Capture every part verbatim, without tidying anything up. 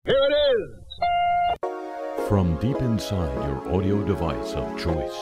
Here it is! From deep inside your audio device of choice.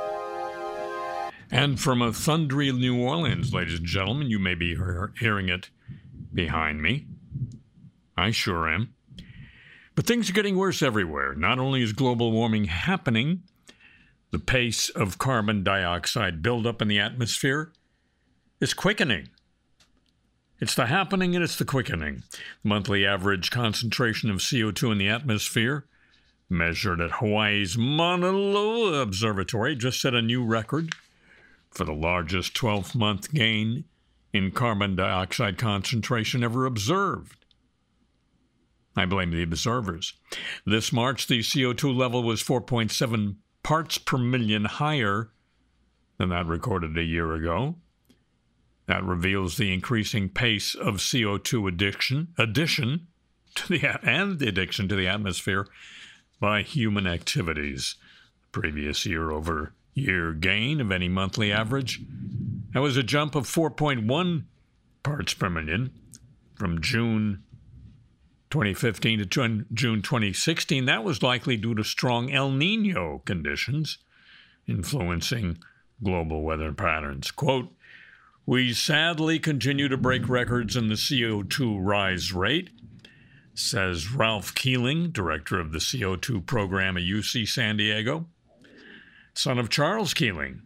And from a thundery New Orleans, ladies and gentlemen, you may be he- hearing it behind me. I sure am. But things are getting worse everywhere. Not only is global warming happening, the pace of carbon dioxide buildup in the atmosphere is quickening. It's the happening and it's the quickening. The monthly average concentration of C O two in the atmosphere, measured at Hawaii's Mauna Loa Observatory, just set a new record for the largest twelve-month gain in carbon dioxide concentration ever observed. I blame the observers. This March, the C O two level was four point seven parts per million higher than that recorded a year ago. That reveals the increasing pace of C O two addiction, addition to the and the addiction to the atmosphere by human activities. Previous year-over-year gain of any monthly average, that was a jump of four point one parts per million from June twenty fifteen to June twenty sixteen. That was likely due to strong El Nino conditions influencing global weather patterns. Quote, "We sadly continue to break records in the C O two rise rate," says Ralph Keeling, director of the C O two program at U C San Diego, son of Charles Keeling.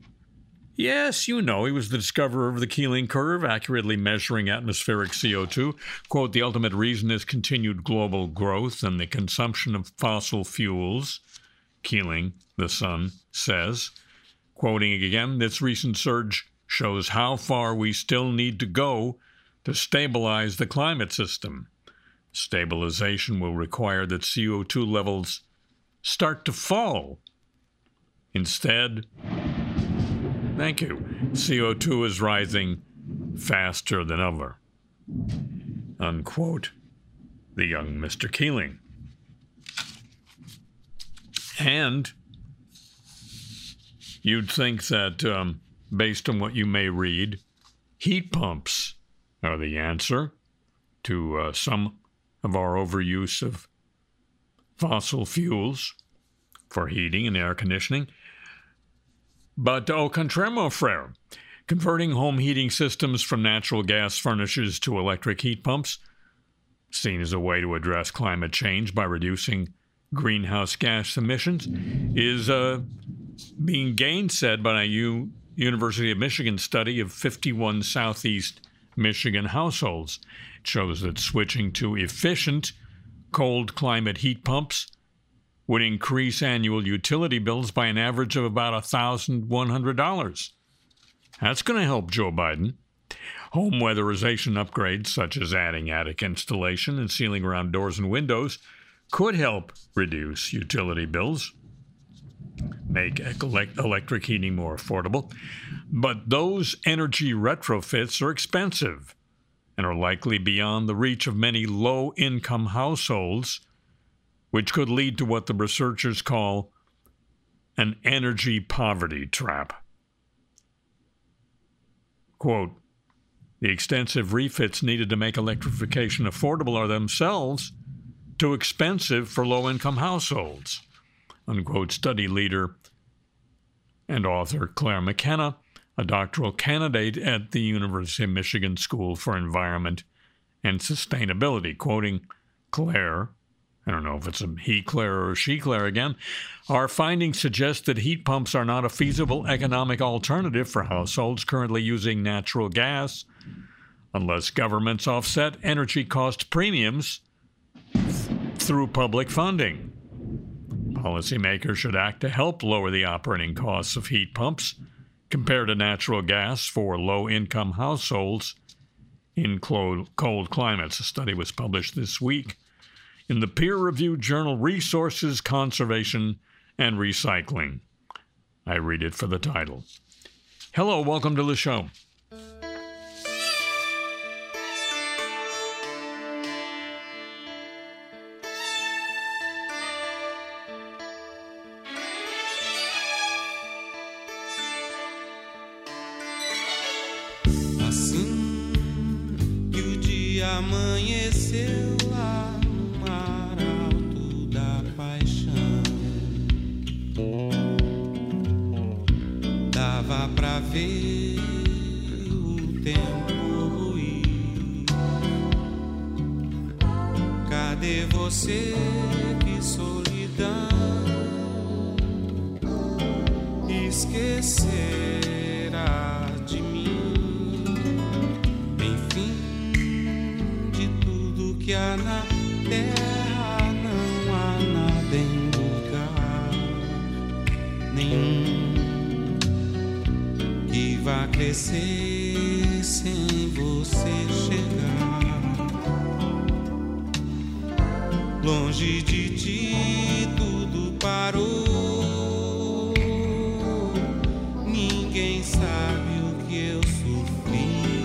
Yes, you know, he was the discoverer of the Keeling curve, accurately measuring atmospheric C O two. Quote, "The ultimate reason is continued global growth and the consumption of fossil fuels," Keeling, the son, says. Quoting again, "This recent surge shows how far we still need to go to stabilize the climate system. Stabilization will require that C O two levels start to fall. Instead, thank you, C O two is rising faster than ever." Unquote, the young Mister Keeling. And you'd think that, um, based on what you may read, heat pumps are the answer to uh, some of our overuse of fossil fuels for heating and air conditioning. But au contraire, mon frère, converting home heating systems from natural gas furnaces to electric heat pumps, seen as a way to address climate change by reducing greenhouse gas emissions, is uh, being gainsaid by a U- University of Michigan study of fifty-one Southeast Michigan households. It shows that switching to efficient cold climate heat pumps would increase annual utility bills by an average of about one thousand one hundred dollars. That's going to help Joe Biden. Home weatherization upgrades, such as adding attic insulation and sealing around doors and windows, could help reduce utility bills, make electric heating more affordable. But those energy retrofits are expensive and are likely beyond the reach of many low-income households, which could lead to what the researchers call an energy poverty trap. Quote, "The extensive refits needed to make electrification affordable are themselves too expensive for low-income households," unquote, study leader and author Claire McKenna, a doctoral candidate at the University of Michigan School for Environment and Sustainability. Quoting Claire, I don't know if it's a he Claire or she Claire again, "Our findings suggest that heat pumps are not a feasible economic alternative for households currently using natural gas unless governments offset energy cost premiums th- through public funding. Policymakers should act to help lower the operating costs of heat pumps compared to natural gas for low-income households in cold, cold climates." A study was published this week in the peer-reviewed journal Resources, Conservation, and Recycling. I read it for the title. Hello, welcome to the show. Assim que o dia amanheceu lá no mar, Cadê você, que solidão esquecerá de mim? Enfim, de tudo que há na terra, não há nada em lugar nenhum que vá crescer sem você chegar. Longe de ti tudo parou, ninguém sabe o que eu sofri.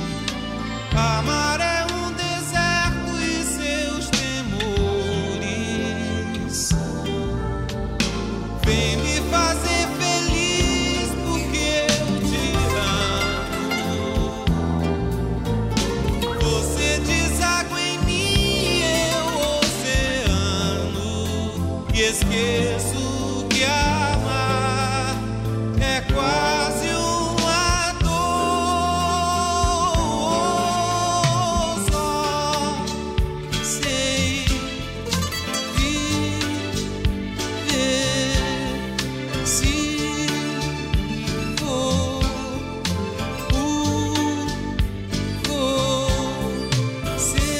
Amar é um deserto e seus temores. Vem me fazer feliz porque eu te amo. Você deságua em mim, eu oceano, e esqueço que amar é quase uma dor. Só sei viver se for por você.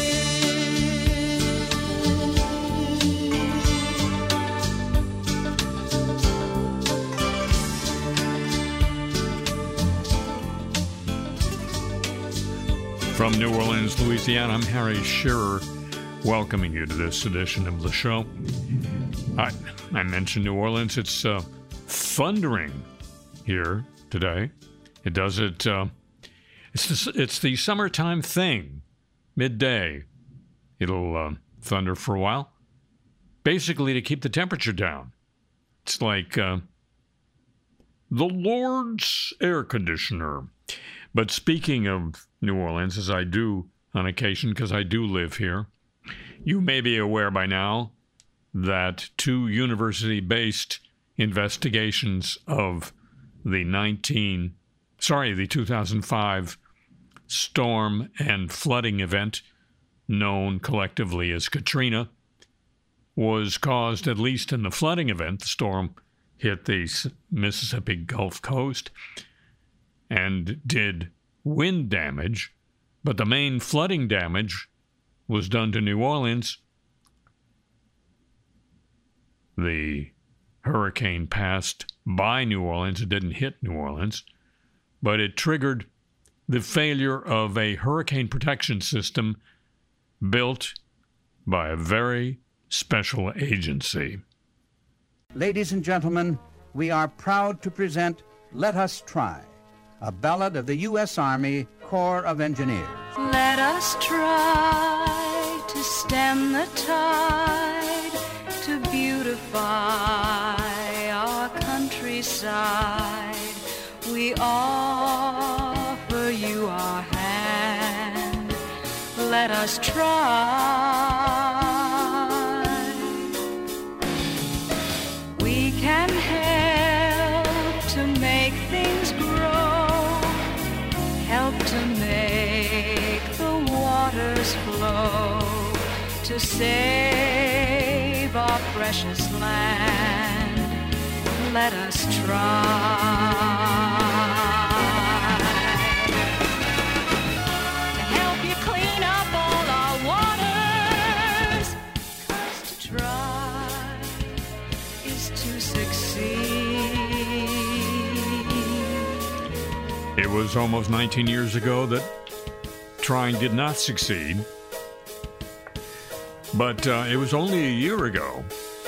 From New Orleans, Louisiana, I'm Harry Shearer, welcoming you to this edition of the show. I, I mentioned New Orleans. It's uh, thundering here today. It does it. Uh, it's the, it's the summertime thing. Midday, it'll uh, thunder for a while, basically to keep the temperature down. It's like uh, the Lord's air conditioner. But speaking of New Orleans, as I do on occasion, because I do live here, you may be aware by now that two university-based investigations of the nineteen, sorry, the two thousand five storm and flooding event, known collectively as Katrina, was caused, at least in the flooding event, the storm hit the Mississippi Gulf Coast and did wind damage, but the main flooding damage was done to New Orleans. The hurricane passed by New Orleans. It didn't hit New Orleans, but it triggered the failure of a hurricane protection system built by a very special agency. Ladies and gentlemen, we are proud to present Let Us Try, a ballad of the U S Army Corps of Engineers. Let us try to stem the tide, to beautify our countryside. We offer you our hand. Let us try. We can help to make things grow, help to make the waters flow, to save our precious land. Let us try. To help you clean up all our waters, 'cause to try is to succeed. It was almost nineteen years ago that trying did not succeed. But uh, it was only a year ago,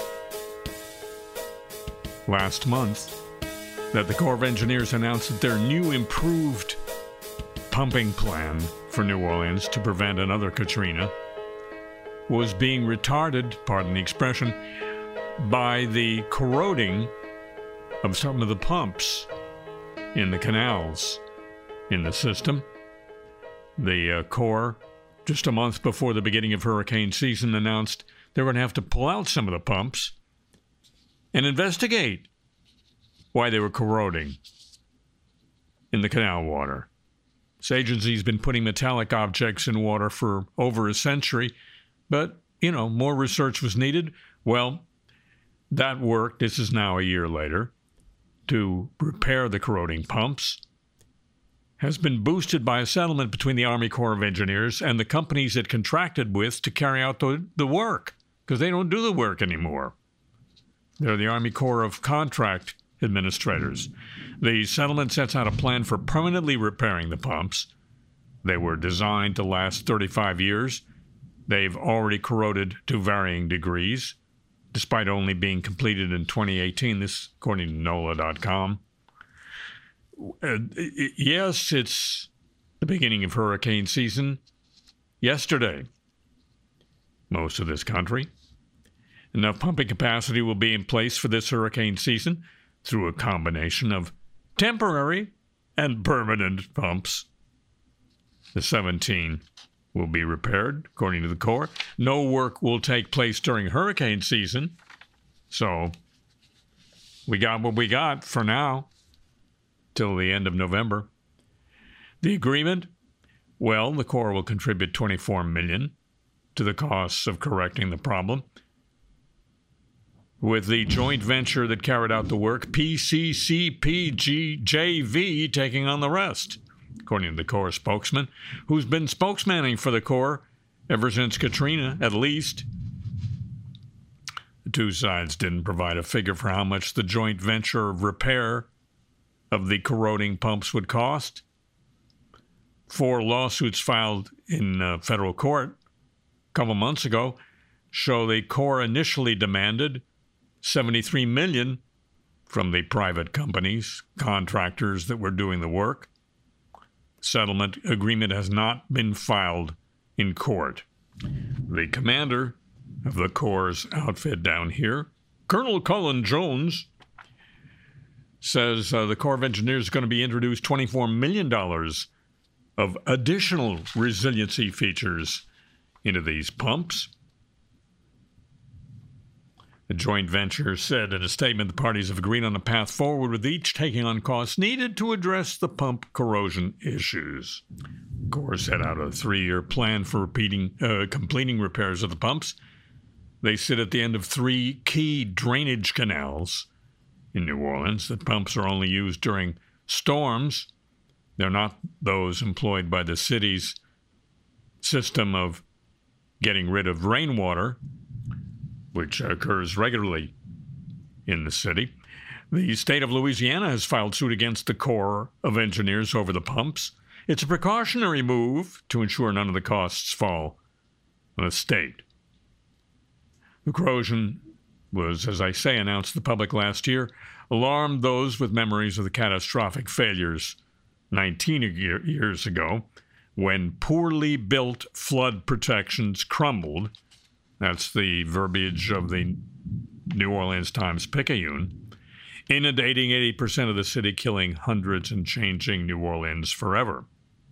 last month, that the Corps of Engineers announced that their new improved pumping plan for New Orleans to prevent another Katrina was being retarded, pardon the expression, by the corroding of some of the pumps in the canals in the system. The uh, Corps, just a month before the beginning of hurricane season, announced they were going to have to pull out some of the pumps and investigate why they were corroding in the canal water. This agency's been putting metallic objects in water for over a century, but you know, more research was needed. Well, that work, this is now a year later, to repair the corroding pumps, has been boosted by a settlement between the Army Corps of Engineers and the companies it contracted with to carry out the, the work, because they don't do the work anymore. They're the Army Corps of Contract Administrators. The settlement sets out a plan for permanently repairing the pumps. They were designed to last thirty-five years. They've already corroded to varying degrees, despite only being completed in twenty eighteen, this according to N O L A dot com. Uh, yes, it's the beginning of hurricane season. Yesterday, most of this country. Enough pumping capacity will be in place for this hurricane season through a combination of temporary and permanent pumps. The seventeen will be repaired, according to the Corps. No work will take place during hurricane season. So we got what we got for now, till the end of November. The agreement, well, the Corps will contribute twenty-four million dollars to the costs of correcting the problem, with the joint venture that carried out the work, P C C P G J V, taking on the rest, according to the Corps spokesman, who's been spokesmanning for the Corps ever since Katrina, at least. The two sides didn't provide a figure for how much the joint venture repair of the corroding pumps would cost. Four lawsuits filed in uh, federal court a couple months ago show the Corps initially demanded seventy-three million dollars from the private companies, contractors that were doing the work. Settlement agreement has not been filed in court. The commander of the Corps' outfit down here, Colonel Cullen Jones, says uh, the Corps of Engineers is going to be introduced twenty-four million dollars of additional resiliency features into these pumps. The joint venture said in a statement the parties have agreed on a path forward, with each taking on costs needed to address the pump corrosion issues. The Corps set out a three-year plan for repeating, uh, completing repairs of the pumps. They sit at the end of three key drainage canals in New Orleans. The pumps are only used during storms. They're not those employed by the city's system of getting rid of rainwater, which occurs regularly in the city. The state of Louisiana has filed suit against the Corps of Engineers over the pumps. It's a precautionary move to ensure none of the costs fall on the state. The corrosion was, as I say, announced to the public last year, alarmed those with memories of the catastrophic failures nineteen year, years ago, when poorly built flood protections crumbled. That's the verbiage of the New Orleans Times-Picayune, inundating eighty percent of the city, killing hundreds and changing New Orleans forever.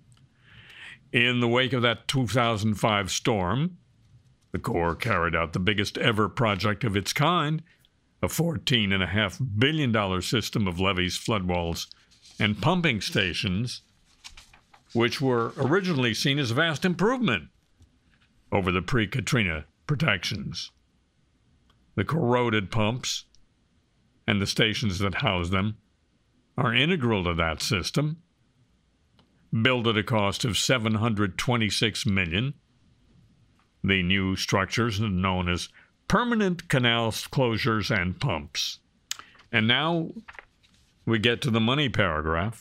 In the wake of that two thousand five storm, the Corps carried out the biggest ever project of its kind, a fourteen point five billion dollars system of levees, floodwalls, and pumping stations, which were originally seen as a vast improvement over the pre-Katrina protections. The corroded pumps and the stations that house them are integral to that system, built at a cost of seven hundred twenty-six million dollars. The new structures are known as permanent canal closures and pumps. And now we get to the money paragraph.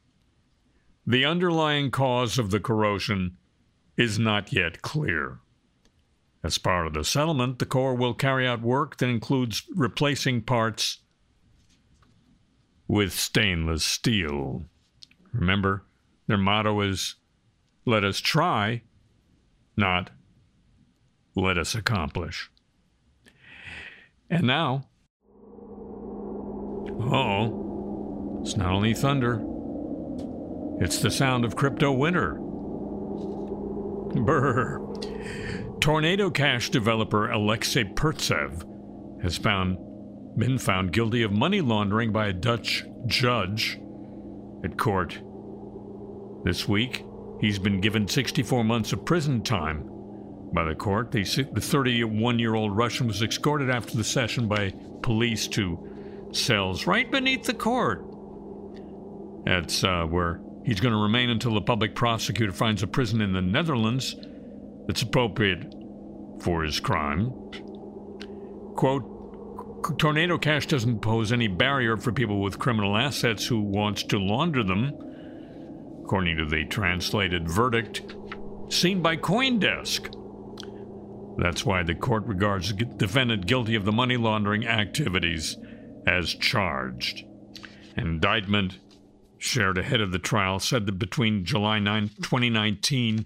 The underlying cause of the corrosion is not yet clear. As part of the settlement, the Corps will carry out work that includes replacing parts with stainless steel. Remember, their motto is, let us try, not let us accomplish. And now, oh, it's not only thunder, it's the sound of crypto winter. Brr. Tornado Cash developer Alexei Pertsev has found, been found guilty of money laundering by a Dutch judge at court this week. He's been given sixty-four months of prison time by the court. The thirty-one-year-old Russian was escorted after the session by police to cells right beneath the court. That's uh, where he's going to remain until the public prosecutor finds a prison in the Netherlands that's appropriate for his crime. Quote, Tornado Cash doesn't pose any barrier for people with criminal assets who wants to launder them, according to the translated verdict seen by CoinDesk. That's why the court regards the defendant guilty of the money laundering activities as charged. Indictment shared ahead of the trial said that between July ninth, twenty nineteen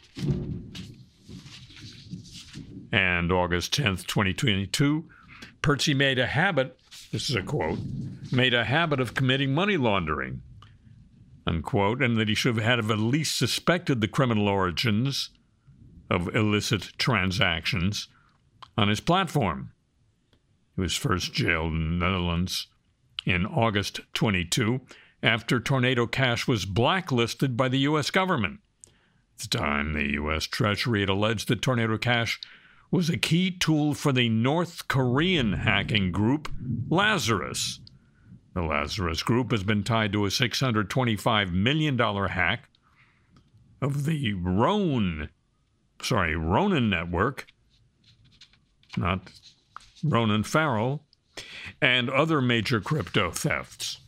and August tenth, twenty twenty-two, Percy made a habit, this is a quote, made a habit of committing money laundering, unquote, and that he should have at least suspected the criminal origins of illicit transactions on his platform. He was first jailed in the Netherlands in August twenty-two after Tornado Cash was blacklisted by the U S government. At the time, the U S Treasury had alleged that Tornado Cash was a key tool for the North Korean hacking group Lazarus. The Lazarus Group has been tied to a six hundred twenty-five million dollars hack of the Ronin, sorry, Ronin network, not Ronan Farrow, and other major crypto thefts.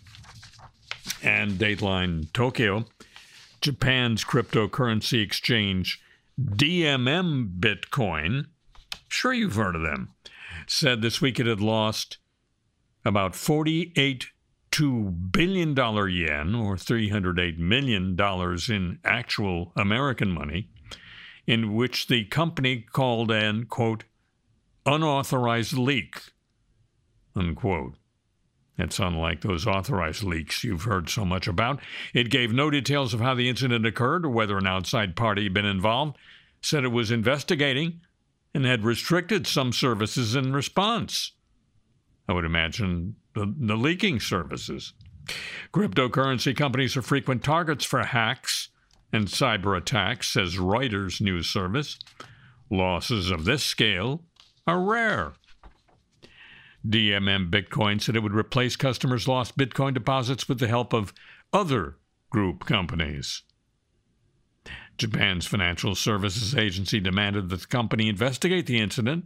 And Dateline Tokyo, Japan's cryptocurrency exchange D M M Bitcoin, sure you've heard of them, said this week it had lost about forty-eight point two billion dollars yen, or three hundred eight million dollars in actual American money, in which the company called an, quote, unauthorized leak, unquote. It's unlike those authorized leaks you've heard so much about. It gave no details of how the incident occurred or whether an outside party had been involved, said it was investigating and had restricted some services in response. I would imagine the, the leaking services. Cryptocurrency companies are frequent targets for hacks and cyber attacks, says Reuters news service. Losses of this scale are rare. D M M Bitcoin said it would replace customers' lost Bitcoin deposits with the help of other group companies. Japan's Financial Services Agency demanded that the company investigate the incident.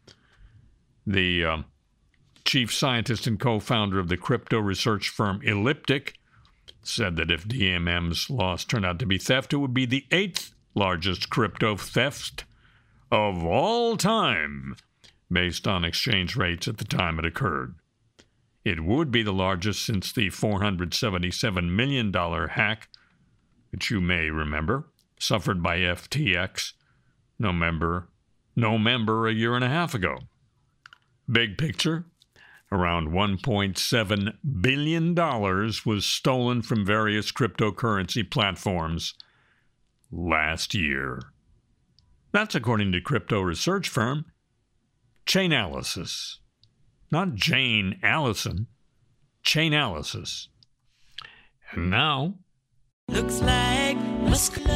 The uh, chief scientist and co-founder of the crypto research firm Elliptic said that if D M M's loss turned out to be theft, it would be the eighth largest crypto theft of all time, based on exchange rates at the time it occurred. It would be the largest since the four hundred seventy-seven million dollars hack, which you may remember, suffered by F T X, no member, no member a year and a half ago. Big picture, around one point seven billion dollars was stolen from various cryptocurrency platforms last year. That's according to crypto research firm Chainalysis. Not Jane Allison, Chainalysis. And now, Looks like Musk love.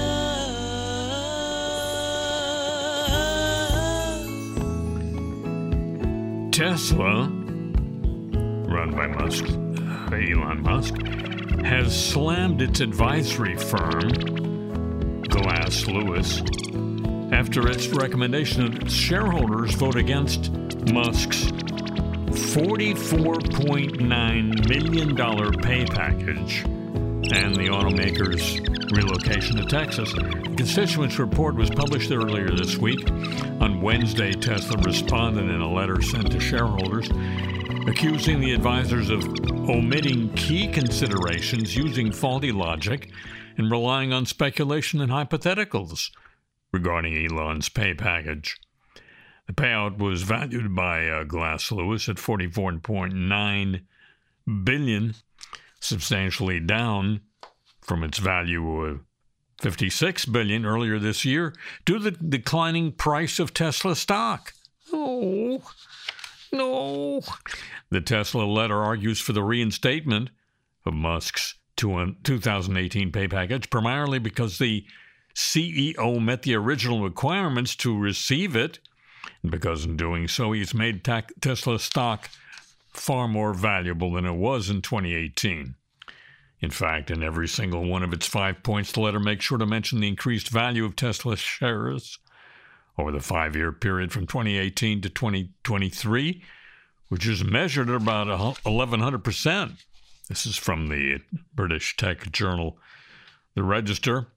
Tesla, run by Musk, Elon Musk, has slammed its advisory firm, Glass Lewis, after its recommendation that its shareholders vote against Musk's forty-four point nine million dollars pay package and the automaker's relocation to Texas. The constituents report was published earlier this week. On Wednesday, Tesla responded in a letter sent to shareholders, accusing the advisors of omitting key considerations, using faulty logic, and relying on speculation and hypotheticals regarding Elon's pay package. The payout was valued by uh, Glass Lewis at forty-four point nine billion dollars, substantially down from its value of fifty-six billion dollars earlier this year due to the declining price of Tesla stock. Oh, no. The Tesla letter argues for the reinstatement of Musk's two thousand eighteen pay package, primarily because the C E O met the original requirements to receive it, and because in doing so, he's made ta- Tesla stock far more valuable than it was in twenty eighteen. In fact, in every single one of its five points, the letter makes sure to mention the increased value of Tesla shares over the five-year period from twenty eighteen to twenty twenty-three, which is measured at about eleven hundred percent. This is from the British tech journal, The Register.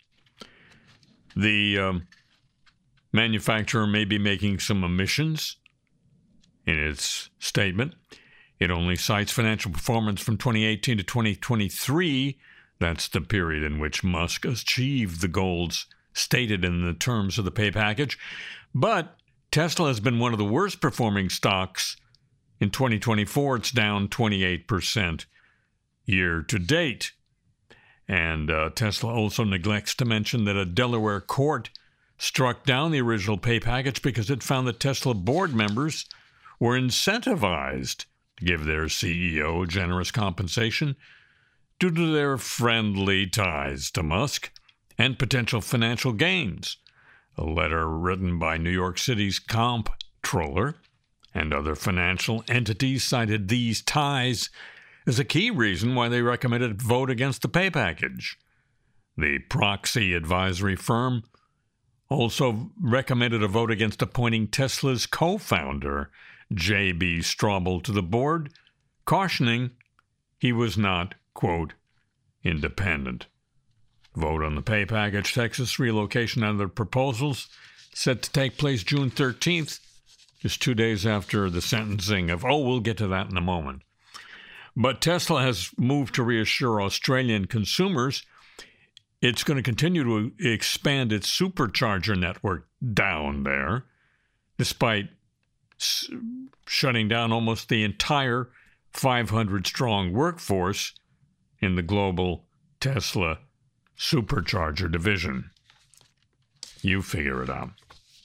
The um, manufacturer may be making some omissions in its statement. It only cites financial performance from twenty eighteen to twenty twenty-three. That's the period in which Musk achieved the goals stated in the terms of the pay package. But Tesla has been one of the worst performing stocks. In twenty twenty-four, it's down twenty-eight percent year to date. And uh, Tesla also neglects to mention that a Delaware court struck down the original pay package because it found that Tesla board members were incentivized to give their C E O generous compensation due to their friendly ties to Musk and potential financial gains. A letter written by New York City's comptroller and other financial entities cited these ties as a key reason why they recommended a vote against the pay package. The proxy advisory firm also recommended a vote against appointing Tesla's co-founder, J B Straubel, to the board, cautioning he was not, quote, independent. Vote on the pay package, Texas relocation, and other proposals set to take place June thirteenth, just two days after the sentencing of, oh, we'll get to that in a moment. But Tesla has moved to reassure Australian consumers it's going to continue to expand its supercharger network down there, despite s- shutting down almost the entire five hundred strong workforce in the global Tesla supercharger division. You figure it out.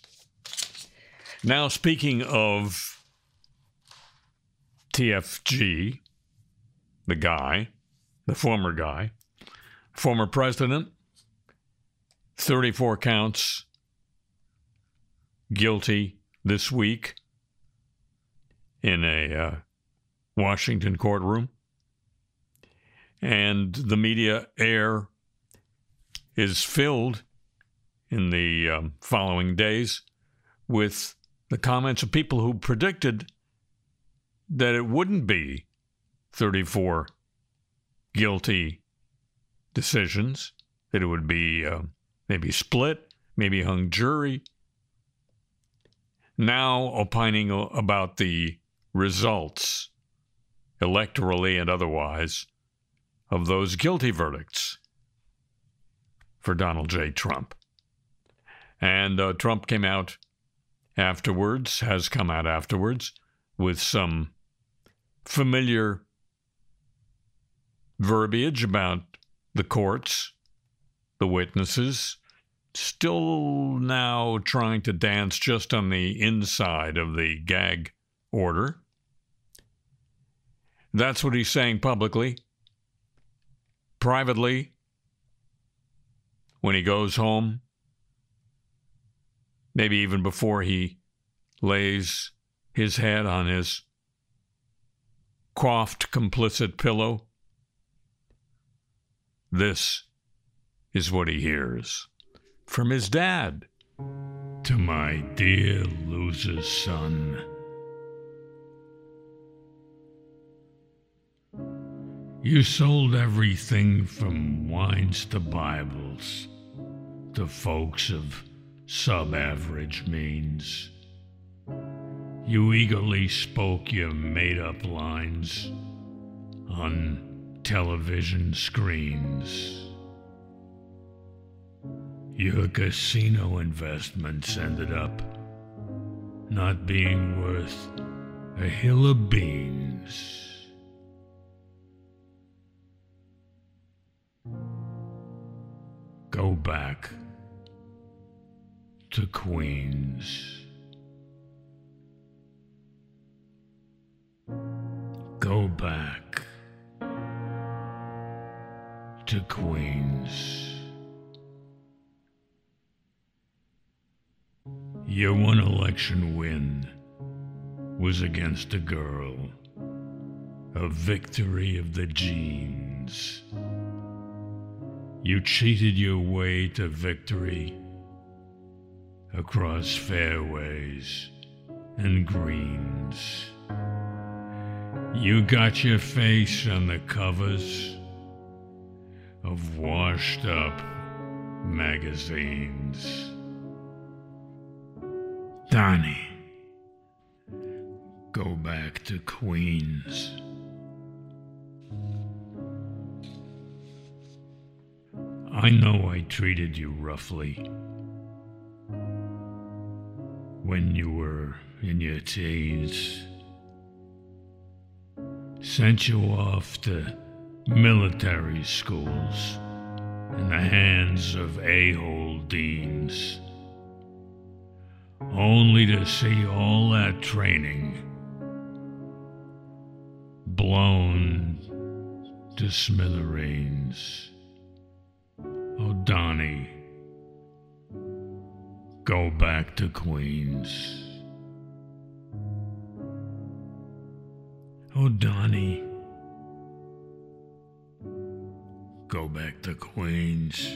Now, speaking of T F G, the guy, the former guy, former president, thirty-four counts, guilty this week in a uh, Washington courtroom. And the media air is filled in the um, following days with the comments of people who predicted that it wouldn't be thirty-four guilty decisions, that it would be uh, maybe split, maybe hung jury. Now opining about the results, electorally and otherwise, of those guilty verdicts for Donald J. Trump. And uh, Trump came out afterwards, has come out afterwards, with some familiar verbiage about the courts, the witnesses, still now trying to dance just on the inside of the gag order. That's what he's saying publicly. Privately, when he goes home, maybe even before he lays his head on his coiffed complicit pillow, this is what he hears from his dad. To my dear loser's son, you sold everything from wines to Bibles to folks of sub-average means. You eagerly spoke your made-up lines on television screens. Your casino investments ended up not being worth a hill of beans. Go back to Queens. Go back to Queens. Your one election win was against a girl. A victory of the genes. You cheated your way to victory across fairways and greens. You got your face on the covers of washed-up magazines. Donnie, go back to Queens. I know I treated you roughly when you were in your teens. Sent you off to military schools in the hands of a-hole deans, only to see all that training blown to smithereens. Oh, Donnie, go back to Queens. Oh, Donnie, go back to Queens.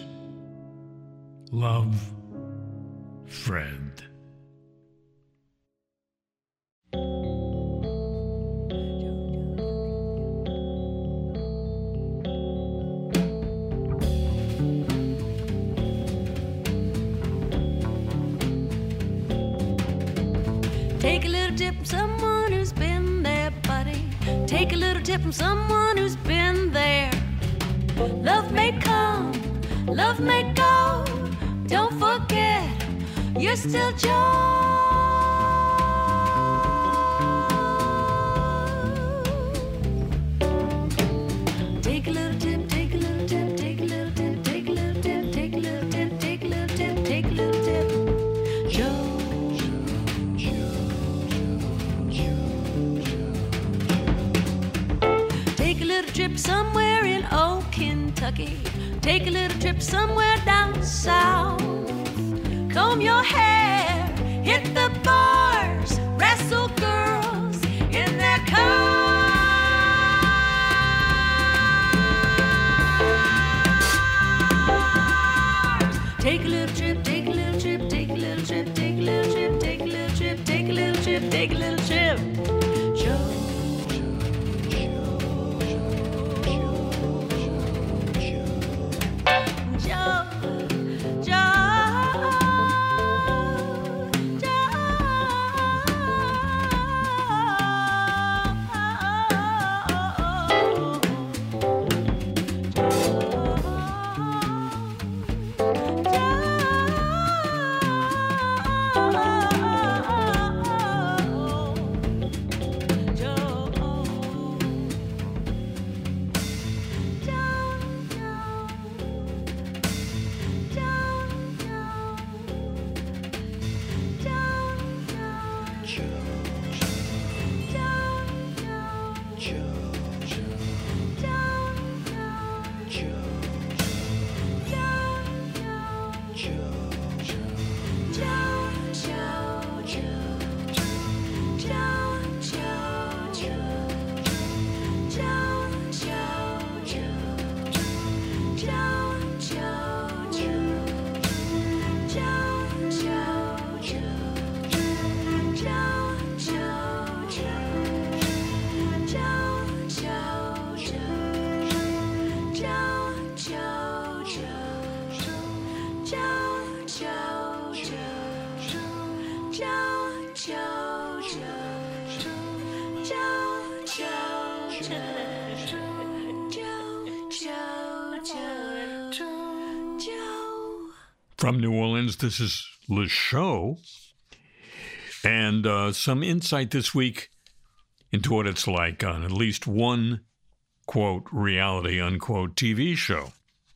Love, Fred. Take a little tip from someone who's been there, buddy. Take a little tip from someone who's been there. Love may come, love may go. Don't forget, you're still Joe. Take a little tip, take a little tip, take a little tip, take a little tip, take a little tip, take a little tip, take a little tip. Joe. Take a little trip somewhere in old Kentucky. Take a little trip somewhere down south. Comb your hair, hit the bars, wrestle girls in their cars. Take a little trip, take a little trip, take a little trip, take a little trip, take a little trip, take a little trip, take a little trip. Joe. From New Orleans, this is Le Show, and uh, some insight this week into what it's like on at least one, quote, reality, unquote, T V show.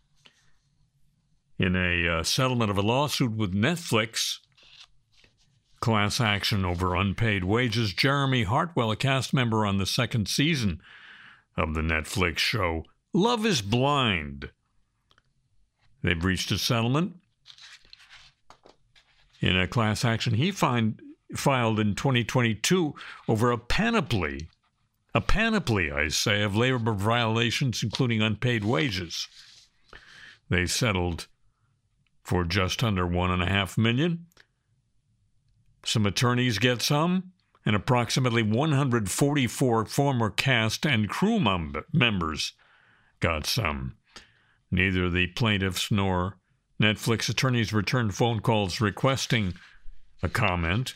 In a uh, settlement of a lawsuit with Netflix, class action over unpaid wages, Jeremy Hartwell, a cast member on the second season of the Netflix show Love is Blind. They've reached a settlement in a class action he find, filed in twenty twenty-two over a panoply, a panoply, I say, of labor violations, including unpaid wages. They settled for just under one and a half million. Some attorneys get some, and approximately one hundred forty-four former cast and crew mem- members got some. Neither the plaintiffs nor Netflix attorneys returned phone calls requesting a comment.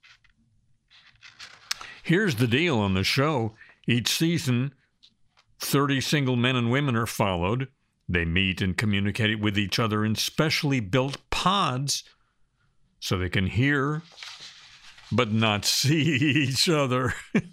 Here's the deal on the show. Each season, thirty single men and women are followed. They meet and communicate with each other in specially built pods so they can hear but not see each other.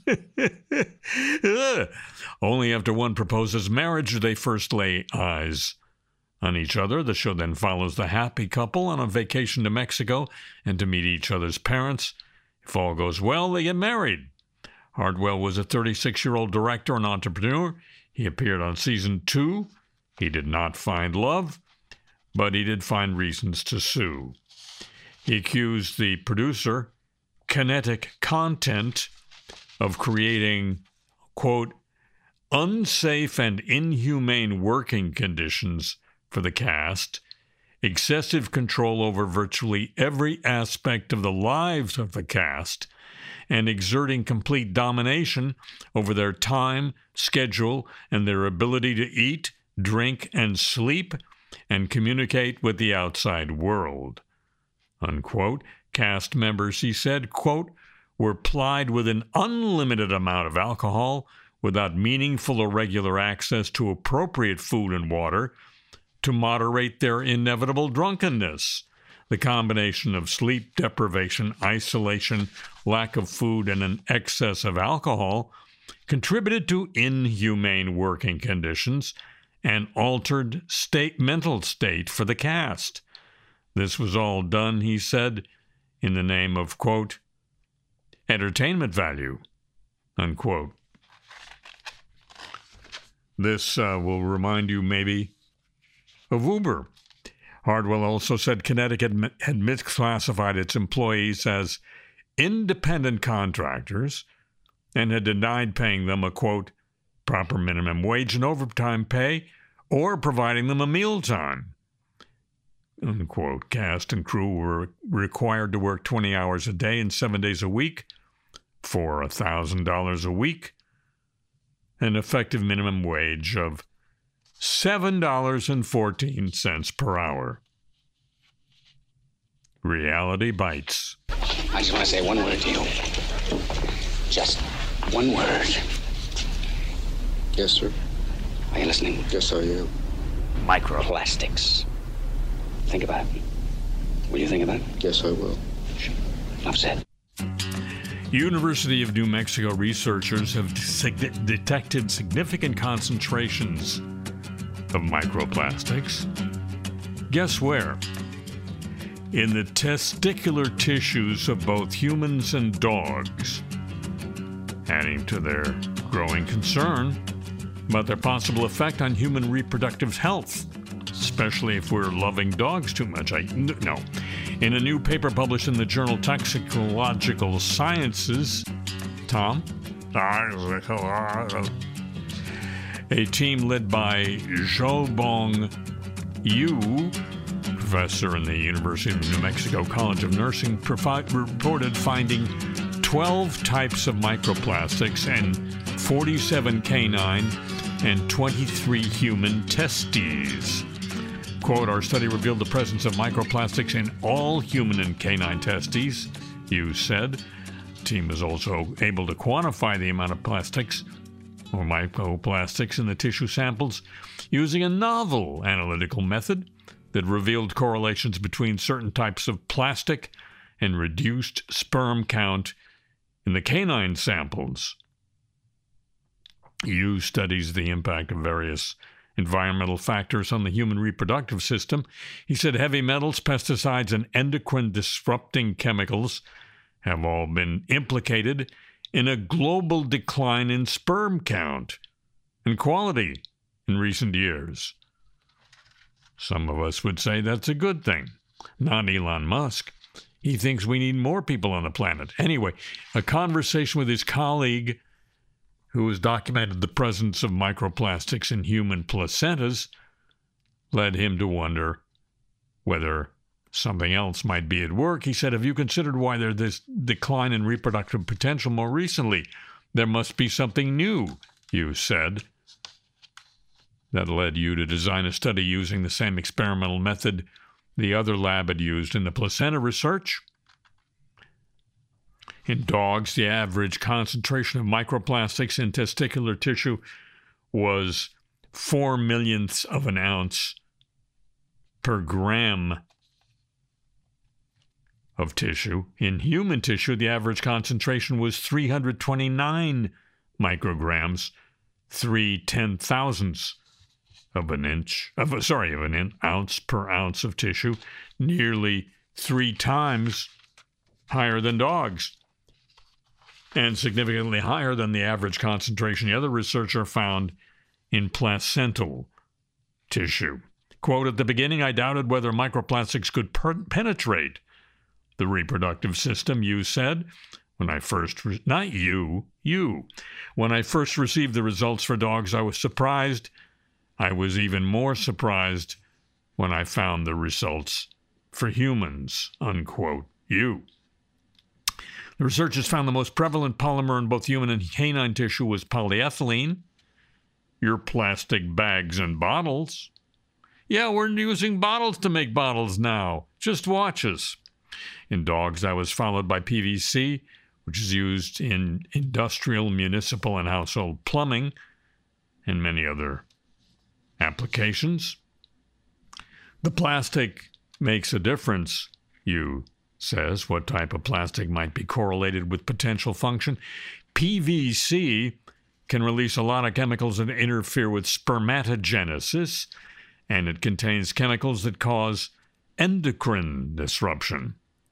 Only after one proposes marriage do they first lay eyes on each other. The show then follows the happy couple on a vacation to Mexico and to meet each other's parents. If all goes well, they get married. Hardwell was a thirty-six-year-old director and entrepreneur. He appeared on season two. He did not find love, but he did find reasons to sue. He accused the producer, Kinetic Content, of creating, quote, unsafe and inhumane working conditions for the cast, excessive control over virtually every aspect of the lives of the cast, and exerting complete domination over their time, schedule, and their ability to eat, drink, and sleep, and communicate with the outside world, unquote. Cast members, he said, quote, were plied with an unlimited amount of alcohol without meaningful or regular access to appropriate food and water to moderate their inevitable drunkenness. The combination of sleep deprivation, isolation, lack of food, and an excess of alcohol contributed to inhumane working conditions and altered state mental state for the cast. This was all done, he said, in the name of, quote, entertainment value, unquote. This uh, will remind you maybe of Uber. Hardwell also said Connecticut had misclassified its employees as independent contractors and had denied paying them a, quote, proper minimum wage and overtime pay or providing them a mealtime, unquote. Cast and crew were required to work twenty hours a day and seven days a week for one thousand dollars a week, an effective minimum wage of seven dollars and fourteen cents per hour. Reality bites. I just want to say one word to you. Just one word. Yes, sir. Are you listening? Yes, I am. Microplastics. Think about it. Will you think about it? Yes, I will. Enough said. University of New Mexico researchers have sig- detected significant concentrations of microplastics. Guess where? In the testicular tissues of both humans and dogs, adding to their growing concern about their possible effect on human reproductive health, especially if we're loving dogs too much. I, no. In a new paper published in the journal Toxicological Sciences, Tom, a team led by Zhobong Yu, professor in the University of New Mexico College of Nursing, provi- reported finding twelve types of microplastics in forty-seven canine and twenty-three human testes. Quote, our study revealed the presence of microplastics in all human and canine testes, Yu said. The team was also able to quantify the amount of plastics or microplastics in the tissue samples using a novel analytical method that revealed correlations between certain types of plastic and reduced sperm count in the canine samples. Yu studies the impact of various environmental factors on the human reproductive system. He said heavy metals, pesticides, and endocrine-disrupting chemicals have all been implicated in a global decline in sperm count and quality in recent years. Some of us would say that's a good thing. Not Elon Musk. He thinks we need more people on the planet. Anyway, a conversation with his colleague who has documented the presence of microplastics in human placentas led him to wonder whether something else might be at work. He said, have you considered why there's this decline in reproductive potential more recently? There must be something new, you said. That led you to design a study using the same experimental method the other lab had used in the placenta research. In dogs, the average concentration of microplastics in testicular tissue was four millionths of an ounce per gram of tissue. In human tissue, the average concentration was three hundred twenty-nine micrograms, three ten thousandths of an inch, of sorry, of an ounce per ounce of tissue, nearly three times higher than dogs, and significantly higher than the average concentration the other researcher found in placental tissue. Quote, at the beginning, I doubted whether microplastics could per- penetrate the reproductive system, you said, when I first, re- not you, you. When I first received the results for dogs, I was surprised. I was even more surprised when I found the results for humans, unquote, you. The researchers found the most prevalent polymer in both human and canine tissue was polyethylene. Your plastic bags and bottles. Yeah, we're using bottles to make bottles now. Just watch us. In dogs, that was followed by P V C, which is used in industrial, municipal, and household plumbing, and many other applications. The plastic makes a difference, you says. What type of plastic might be correlated with potential function? P V C can release a lot of chemicals that interfere with spermatogenesis, and it contains chemicals that cause endocrine disruption,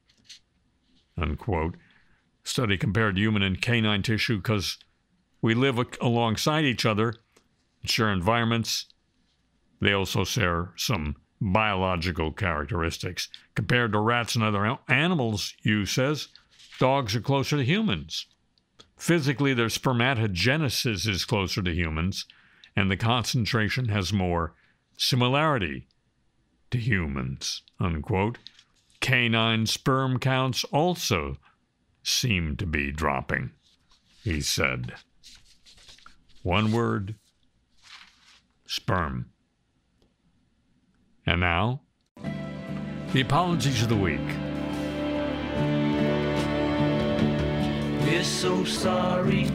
unquote. Study compared human and canine tissue because we live alongside each other, share environments. They also share some biological characteristics. Compared to rats and other animals, Yu says, dogs are closer to humans. Physically, their spermatogenesis is closer to humans, and the concentration has more similarity to humans, unquote. Canine sperm counts also seem to be dropping, he said. One word, sperm. And now, the apologies of the week. We're so sorry.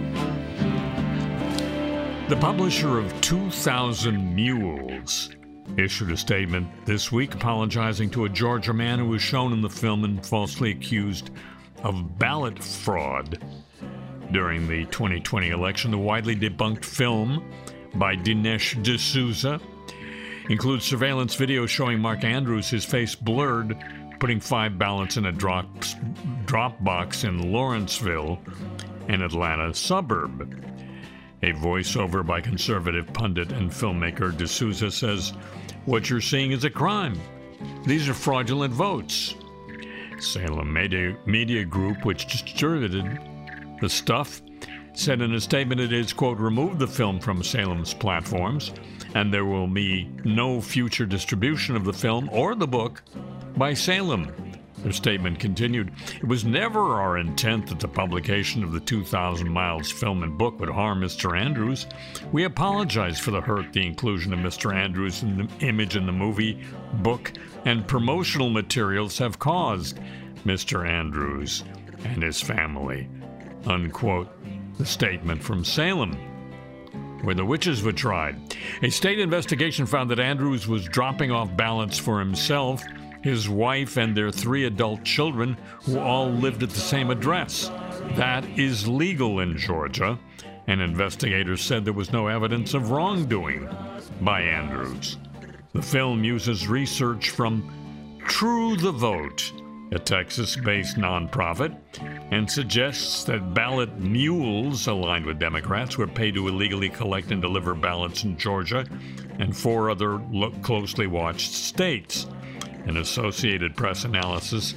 The publisher of two thousand Mules issued a statement this week apologizing to a Georgia man who was shown in the film and falsely accused of ballot fraud during the twenty twenty election. The widely debunked film by Dinesh D'Souza includes surveillance video showing Mark Andrews, his face blurred, putting five ballots in a drop, drop box in Lawrenceville, an Atlanta suburb. A voiceover by conservative pundit and filmmaker D'Souza says, what you're seeing is a crime. These are fraudulent votes. Salem Media, Media Group, which distributed the stuff, said in a statement it is, quote, removed the film from Salem's platforms, and there will be no future distribution of the film or the book by Salem. Their statement continued, it was never our intent that the publication of the two thousand Miles film and book would harm Mister Andrews. We apologize for the hurt the inclusion of Mister Andrews in the image in the movie, book, and promotional materials have caused Mister Andrews and his family, unquote. The statement from Salem, where the witches were tried. A state investigation found that Andrews was dropping off ballots for himself, his wife, and their three adult children, who all lived at the same address. That is legal in Georgia, and investigators said there was no evidence of wrongdoing by Andrews. The film uses research from True the Vote, a Texas-based nonprofit, and suggests that ballot mules aligned with Democrats were paid to illegally collect and deliver ballots in Georgia and four other lo- closely watched states. An Associated Press analysis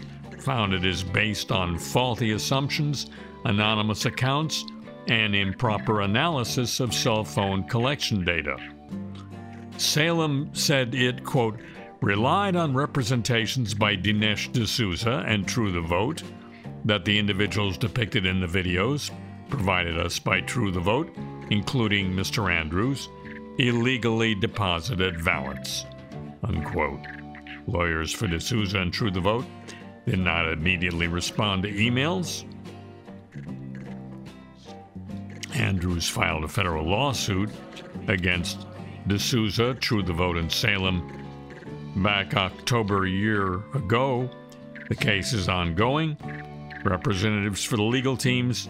found it is based on faulty assumptions, anonymous accounts, and improper analysis of cell phone collection data. Salem said it, quote, relied on representations by Dinesh D'Souza and True the Vote that the individuals depicted in the videos provided us by True the Vote, including Mister Andrews, illegally deposited ballots, unquote. Lawyers for D'Souza and True the Vote did not immediately respond to emails. Andrews filed a federal lawsuit against D'Souza, True the Vote, and Salem back October a year ago. The case is ongoing. Representatives for the legal teams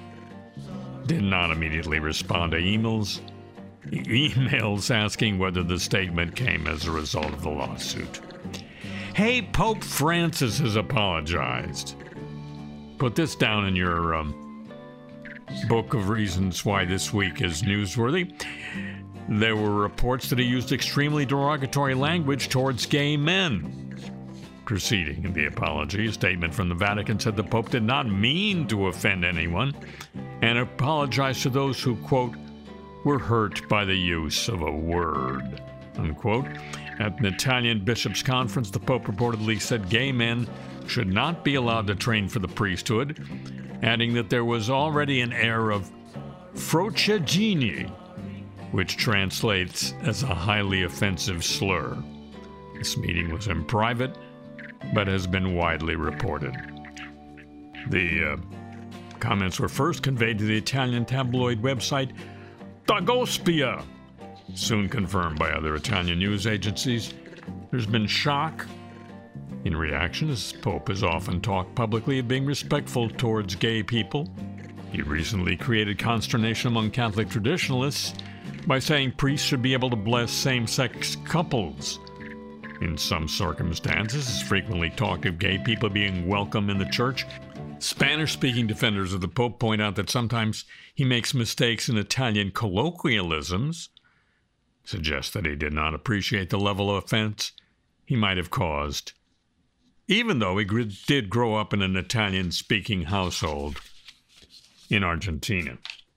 did not immediately respond to emails, e- emails asking whether the statement came as a result of the lawsuit. Hey, Pope Francis has apologized. Put this down in your um, book of reasons why this week is newsworthy. There were reports that he used extremely derogatory language towards gay men. Proceeding in the apology, a statement from the Vatican said the Pope did not mean to offend anyone and apologized to those who, quote, were hurt by the use of a word, unquote. At an Italian bishops' conference, the Pope reportedly said gay men should not be allowed to train for the priesthood, adding that there was already an air of frociaggine, which translates as a highly offensive slur. This meeting was in private, but has been widely reported. The uh, comments were first conveyed to the Italian tabloid website Dagospia, soon confirmed by other Italian news agencies. There's been shock in reaction, as Pope has often talked publicly of being respectful towards gay people. He recently created consternation among Catholic traditionalists by saying priests should be able to bless same-sex couples. In some circumstances, he's frequently talked of gay people being welcome in the church. Spanish-speaking defenders of the Pope point out that sometimes he makes mistakes in Italian colloquialisms, suggest that he did not appreciate the level of offense he might have caused, even though he did grow up in an Italian-speaking household in Argentina.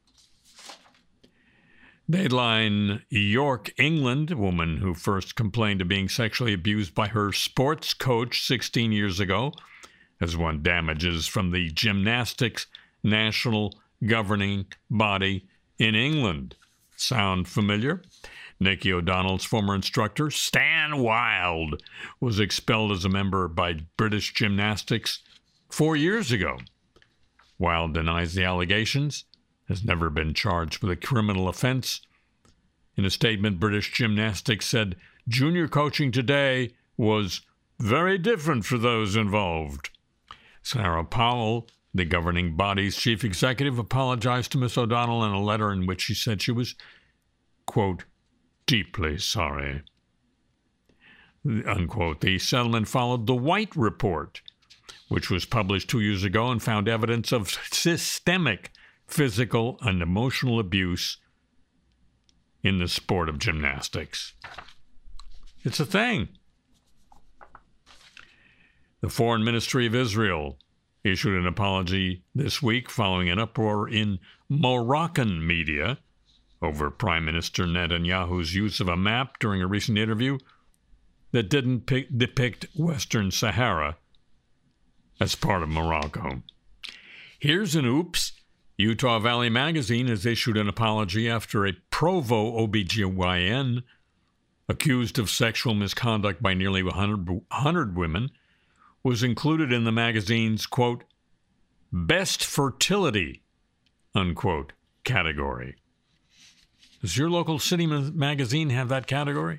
Dateline York, England, a woman who first complained of being sexually abused by her sports coach sixteen years ago, has won damages from the Gymnastics National Governing Body in England. Sound familiar? Nicky O'Donnell's former instructor, Stan Wild, was expelled as a member by British Gymnastics four years ago. Wild denies the allegations, has never been charged with a criminal offense. In a statement, British Gymnastics said junior coaching today was very different for those involved. Sarah Powell, the governing body's chief executive, apologized to Miss O'Donnell in a letter in which she said she was, quote, deeply sorry, unquote. The settlement followed the White Report, which was published two years ago and found evidence of systemic physical and emotional abuse in the sport of gymnastics. It's a thing. The Foreign Ministry of Israel issued an apology this week following an uproar in Moroccan media over Prime Minister Netanyahu's use of a map during a recent interview that didn't pic- depict Western Sahara as part of Morocco. Here's an oops. Utah Valley Magazine has issued an apology after a Provo O B G Y N accused of sexual misconduct by nearly one hundred, one hundred women was included in the magazine's, quote, best fertility, unquote, category. Does your local city ma- magazine have that category?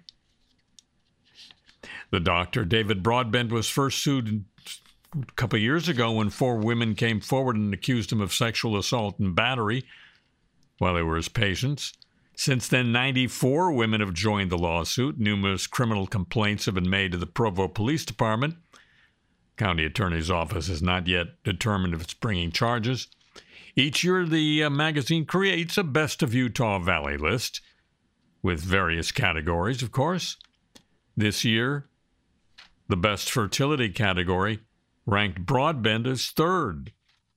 The doctor, David Broadbent, was first sued a couple of years ago when four women came forward and accused him of sexual assault and battery while they were his patients. Since then, ninety-four women have joined the lawsuit. Numerous criminal complaints have been made to the Provo Police Department. County Attorney's Office has not yet determined if it's bringing charges. Each year, the uh, magazine creates a Best of Utah Valley list with various categories, of course. This year, the Best Fertility category ranked broadband as third.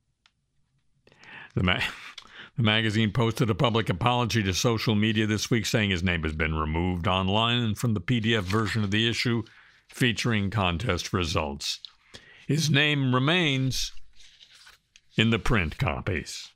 The, ma- the magazine posted a public apology to social media this week, saying his name has been removed online and from the P D F version of the issue featuring contest results. His name remains in the print copies.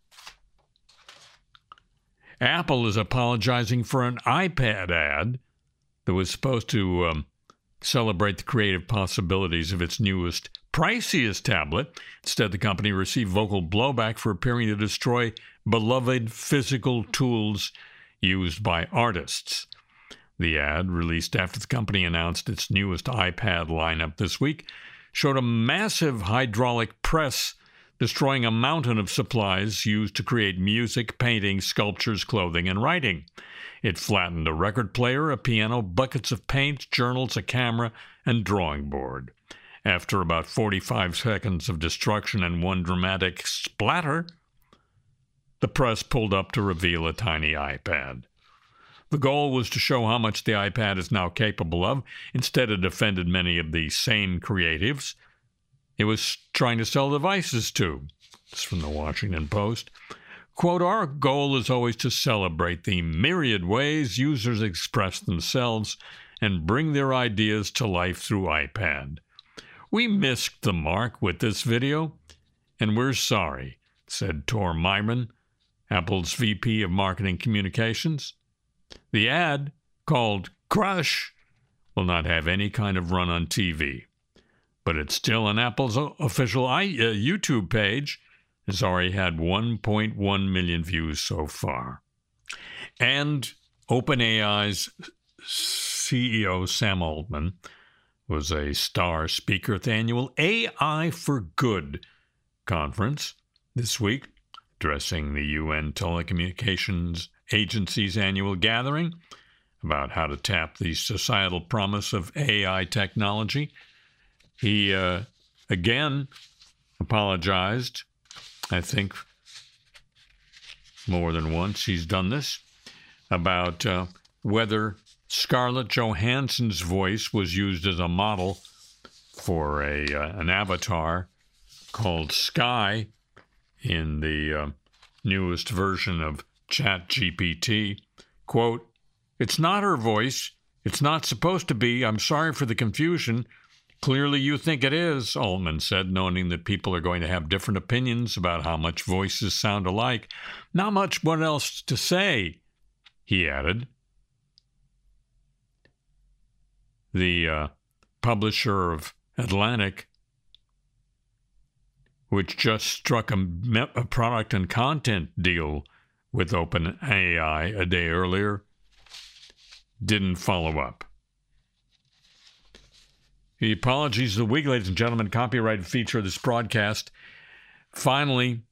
Apple is apologizing for an iPad ad that was supposed to um, celebrate the creative possibilities of its newest, priciest tablet. Instead, the company received vocal blowback for appearing to destroy beloved physical tools used by artists. The ad, released after the company announced its newest iPad lineup this week, showed a massive hydraulic press destroying a mountain of supplies used to create music, painting, sculptures, clothing, and writing. It flattened a record player, a piano, buckets of paint, journals, a camera, and drawing board. After about forty-five seconds of destruction and one dramatic splatter, the press pulled up to reveal a tiny iPad. The goal was to show how much the iPad is now capable of. Instead, it offended many of the same creatives it was trying to sell devices to. It's from the Washington Post. Quote, "Our goal is always to celebrate the myriad ways users express themselves and bring their ideas to life through iPad. We missed the mark with this video, and we're sorry," said Tor Myron, Apple's V P of Marketing Communications. The ad, called Crush, will not have any kind of run on T V, but it's still on Apple's official I, uh, YouTube page. It's already had one point one million views so far. And OpenAI's C E O Sam Altman was a star speaker at the annual A I for Good conference this week, addressing the U N Telecommunications Agency's annual gathering about how to tap the societal promise of A I technology. He, uh, again, apologized, I think more than once he's done this, about uh, whether Scarlett Johansson's voice was used as a model for a uh, an avatar called Sky in the uh, newest version of ChatGPT. Quote, "It's not her voice. It's not supposed to be. I'm sorry for the confusion. Clearly you think it is," Altman said, noting that people are going to have different opinions about how much voices sound alike. "Not much what else to say," he added. The uh, publisher of Atlantic, which just struck a, a product and content deal with OpenAI a day earlier, didn't follow up. The apologies of the week, ladies and gentlemen, copyrighted feature of this broadcast. Finally,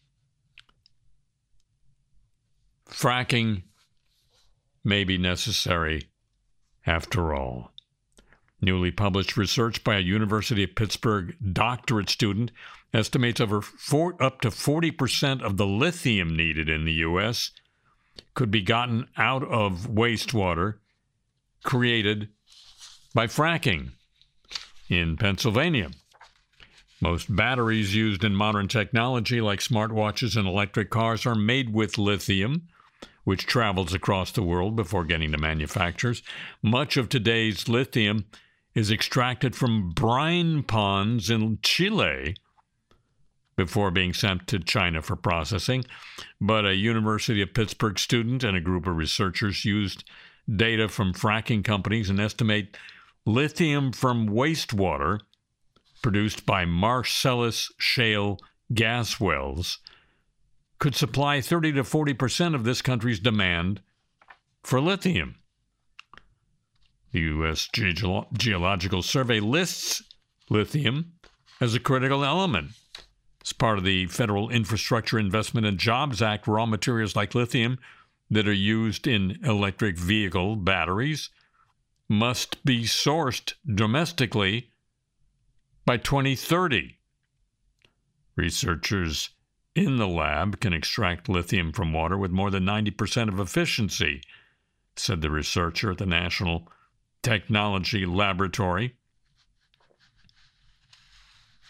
fracking may be necessary after all. Newly published research by a University of Pittsburgh doctorate student estimates over four, up to forty percent of the lithium needed in the U S could be gotten out of wastewater created by fracking in Pennsylvania. Most batteries used in modern technology, like smartwatches and electric cars, are made with lithium, which travels across the world before getting to manufacturers. Much of today's lithium is extracted from brine ponds in Chile before being sent to China for processing. But a University of Pittsburgh student and a group of researchers used data from fracking companies and estimate lithium from wastewater produced by Marcellus shale gas wells could supply thirty to forty percent of this country's demand for lithium. The U S Geolo- Geological Survey lists lithium as a critical element. As part of the Federal Infrastructure Investment and Jobs Act, raw materials like lithium that are used in electric vehicle batteries must be sourced domestically by twenty thirty. Researchers in the lab can extract lithium from water with more than ninety percent of efficiency, said the researcher at the National Technology Laboratory.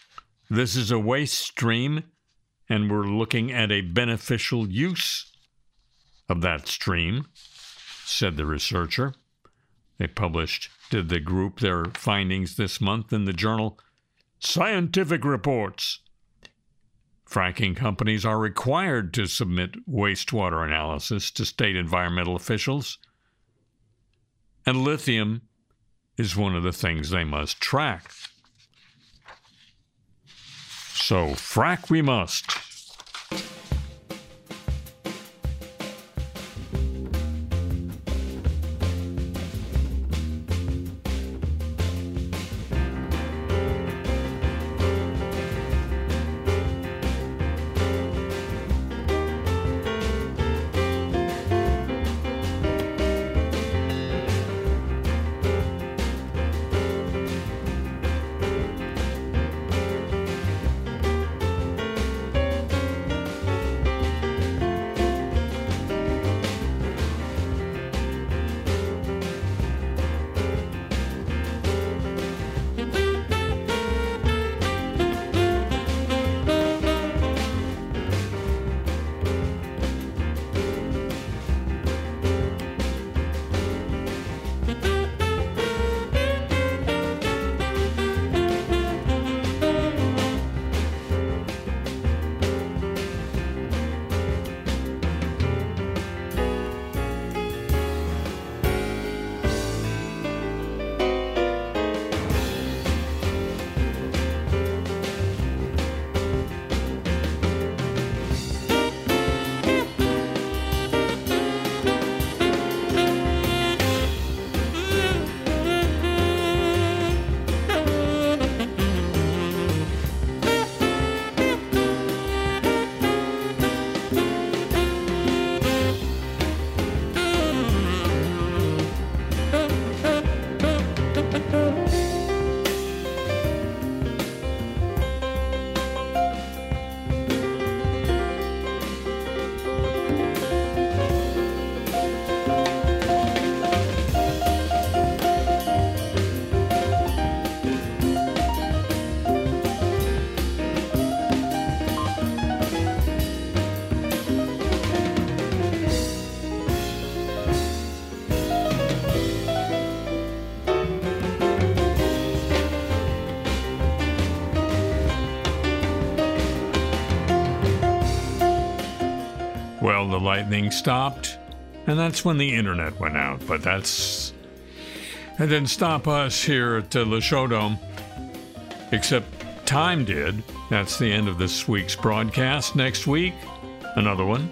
This is a waste stream, and we're looking at a beneficial use of that stream, said the researcher. They published, did the group, their findings this month in the journal Scientific Reports. Fracking companies are required to submit wastewater analysis to state environmental officials, and lithium is one of the things they must track. So, frack we must. Well, the lightning stopped, and that's when the internet went out. But that's... It didn't stop us here at uh, Le Show Dome, except time did. That's the end of this week's broadcast. Next week, another one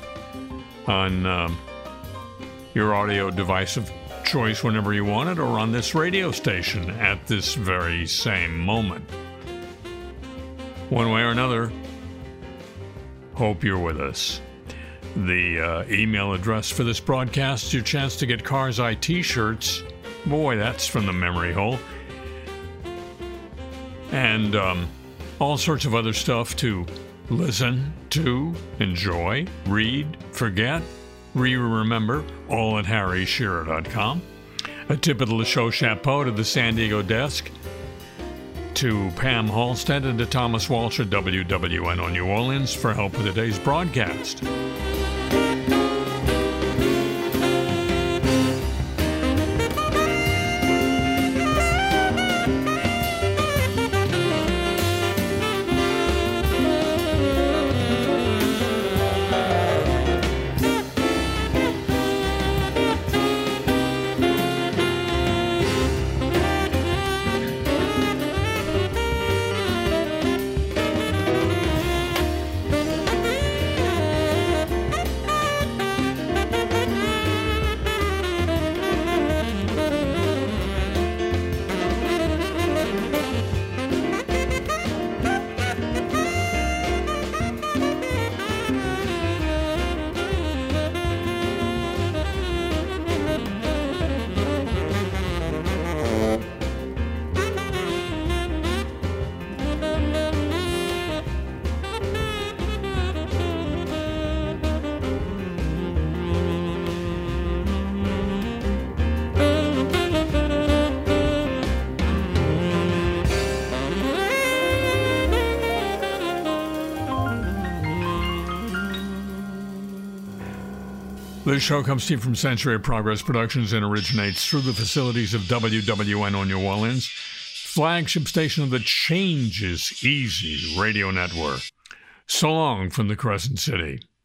on um, your audio device of choice whenever you want it, or on this radio station at this very same moment. One way or another, hope you're with us. The uh, email address for this broadcast is your chance to get Cars Eye t-shirts. Boy, that's from the memory hole. And um, all sorts of other stuff to listen to, enjoy, read, forget, re-remember, all at harry shearer dot com. A tip of the show chapeau to the San Diego desk, to Pam Halstead and to Thomas Walsh at W W N O New Orleans for help with today's broadcast. This show comes to you from Century of Progress Productions and originates through the facilities of W W N O New Orleans, flagship station of the Change is Easy radio network. So long from the Crescent City.